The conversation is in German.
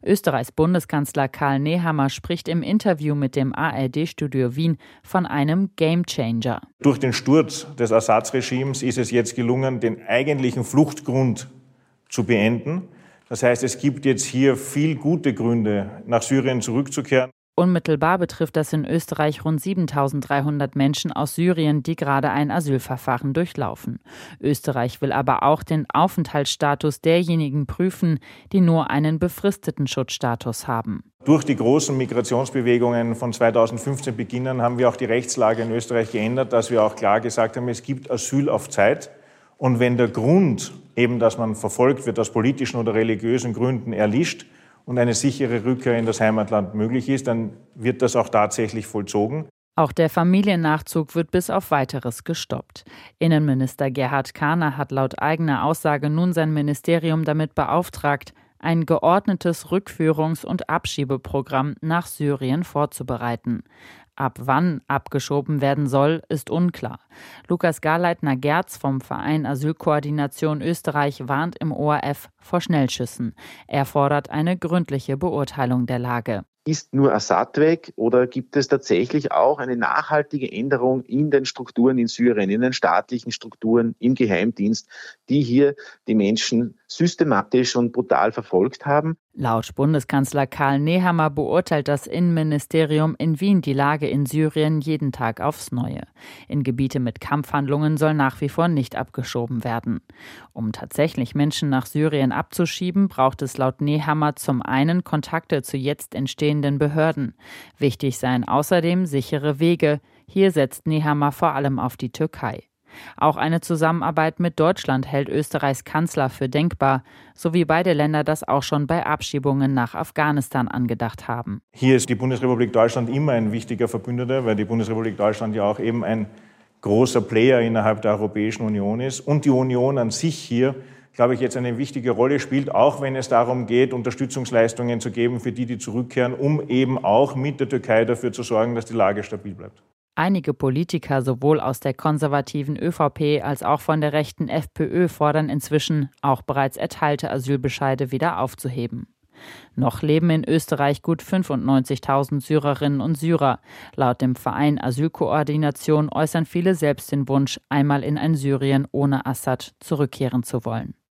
Österreichs Bundeskanzler Karl Nehammer spricht im Interview mit dem ARD-Studio Wien von einem Gamechanger. Durch den Sturz des Assad-Regimes ist es jetzt gelungen, den eigentlichen Fluchtgrund zu beenden. Das heißt, es gibt jetzt hier viel gute Gründe, nach Syrien zurückzukehren. Unmittelbar betrifft das in Österreich rund 7.300 Menschen aus Syrien, die gerade ein Asylverfahren durchlaufen. Österreich will aber auch den Aufenthaltsstatus derjenigen prüfen, die nur einen befristeten Schutzstatus haben. Durch die großen Migrationsbewegungen von 2015 beginnen, haben wir auch die Rechtslage in Österreich geändert, dass wir auch klar gesagt haben, es gibt Asyl auf Zeit. Und wenn der Grund, eben dass man verfolgt wird aus politischen oder religiösen Gründen, erlischt, und eine sichere Rückkehr in das Heimatland möglich ist, dann wird das auch tatsächlich vollzogen. Auch der Familiennachzug wird bis auf Weiteres gestoppt. Innenminister Gerhard Kahner hat laut eigener Aussage nun sein Ministerium damit beauftragt, ein geordnetes Rückführungs- und Abschiebeprogramm nach Syrien vorzubereiten. Ab wann abgeschoben werden soll, ist unklar. Lukas Garleitner-Gerz vom Verein Asylkoordination Österreich warnt im ORF vor Schnellschüssen. Er fordert eine gründliche Beurteilung der Lage. Ist nur Assad weg oder gibt es tatsächlich auch eine nachhaltige Änderung in den Strukturen in Syrien, in den staatlichen Strukturen, im Geheimdienst, die hier die Menschen systematisch und brutal verfolgt haben? Laut Bundeskanzler Karl Nehammer beurteilt das Innenministerium in Wien die Lage in Syrien jeden Tag aufs Neue. In Gebiete mit Kampfhandlungen soll nach wie vor nicht abgeschoben werden. Um tatsächlich Menschen nach Syrien abzuschieben, braucht es laut Nehammer zum einen Kontakte zu jetzt entstehenden Behörden. Wichtig seien außerdem sichere Wege. Hier setzt Nehammer vor allem auf die Türkei. Auch eine Zusammenarbeit mit Deutschland hält Österreichs Kanzler für denkbar, so wie beide Länder das auch schon bei Abschiebungen nach Afghanistan angedacht haben. Hier ist die Bundesrepublik Deutschland immer ein wichtiger Verbündeter, weil die Bundesrepublik Deutschland ja auch eben ein großer Player innerhalb der Europäischen Union ist und die Union an sich hier, glaube ich, jetzt eine wichtige Rolle spielt, auch wenn es darum geht, Unterstützungsleistungen zu geben für die zurückkehren, um eben auch mit der Türkei dafür zu sorgen, dass die Lage stabil bleibt. Einige Politiker sowohl aus der konservativen ÖVP als auch von der rechten FPÖ fordern inzwischen, auch bereits erteilte Asylbescheide wieder aufzuheben. Noch leben in Österreich gut 95.000 Syrerinnen und Syrer. Laut dem Verein Asylkoordination äußern viele selbst den Wunsch, einmal in ein Syrien ohne Assad zurückkehren zu wollen.